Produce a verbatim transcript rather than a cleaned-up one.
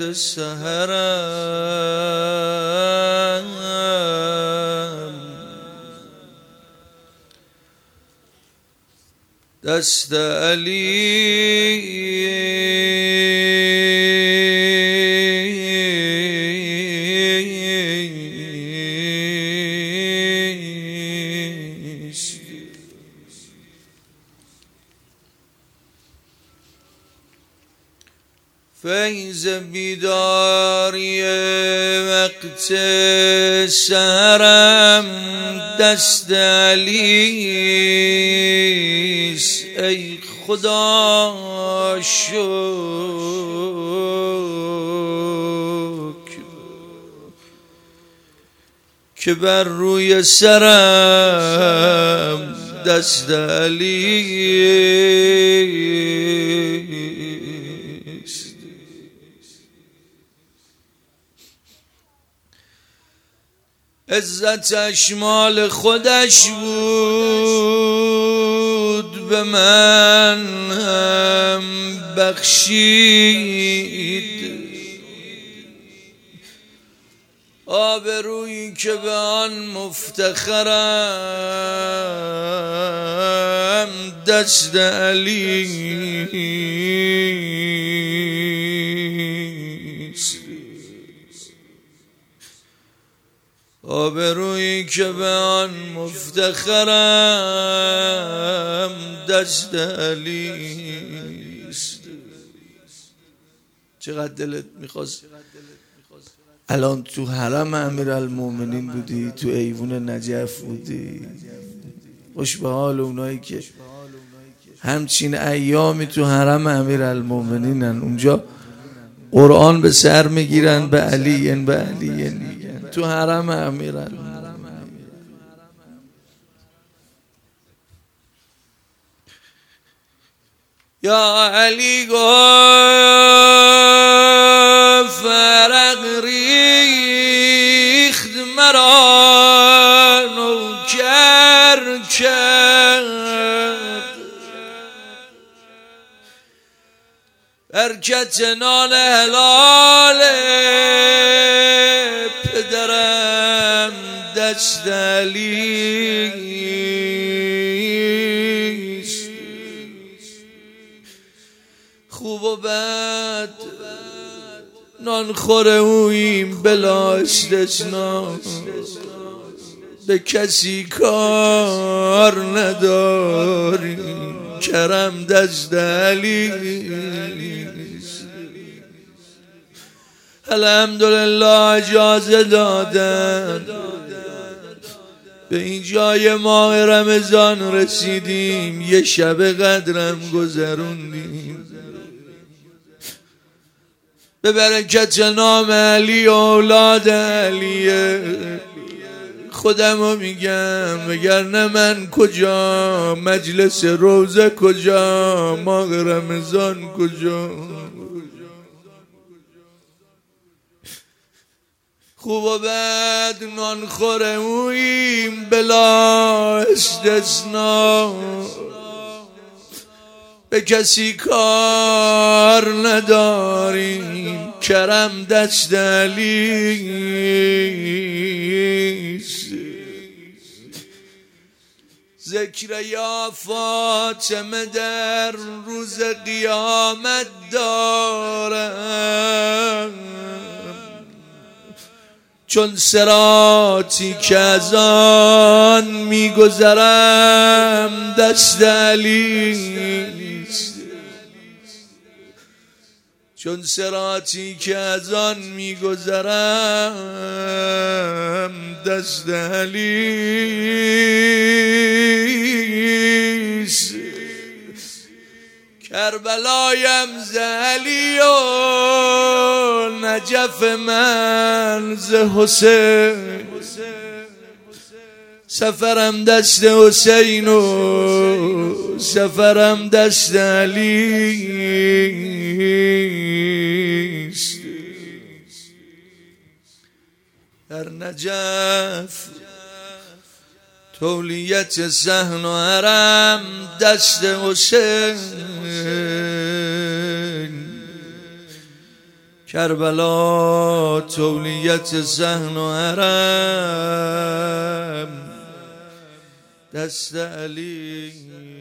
سحرم دست علی فیض بیداری وقت سحرم دست علیست ای خدا شکر که بر روی سرم دست علیست. عزتش مال خودش بود به من هم بخشید آبرویی که به آن مفتخرم دست علیست. آبرویی که به آن مفتخرم دست علیست. چقدر دلت میخواست الان تو حرم امیرالمومنین بودی، تو ایوون نجف بودی، خوش به حال اونایی که همچین ایامی تو حرم امیرالمومنینن، اونجا قرآن به سر میگیرن به علی به علی میگن تو حرم امیرالمومنین. یا علی گفت فرق ریخت مرا نوکر کرد برکت نان حلال پدرم دست علیست. خوب و بد نان خوره اویم بلا استثنا، به کسی کار نداریم کرم دست علیست. الحمدلله اجازه دادن به این جای ماه رمضان رسیدیم، یه شب قدرم گذروندیم به برکت نام علی و اولاد علیه. خودمو میگم وگرنه من کجا، مجلس روزه کجا، ماه رمضان کجا. خوب و بد نان خوره اویم بلا استثنا، به کسی کار نداریم کرم دست علیست. ذکر یا فاطمه در روز قیامت دارم، چون صراطی که از آن میگذرم دست علیست. چون صراطی که از آن میگذرم دست علیست. کربلایم ز علی و نجف من ز حسین، سفرم دست حسین و سفرم دست علیست. در نجف تولیت صحن و حرم دست حسین، کربلا تولیت صحن و حرم دست علی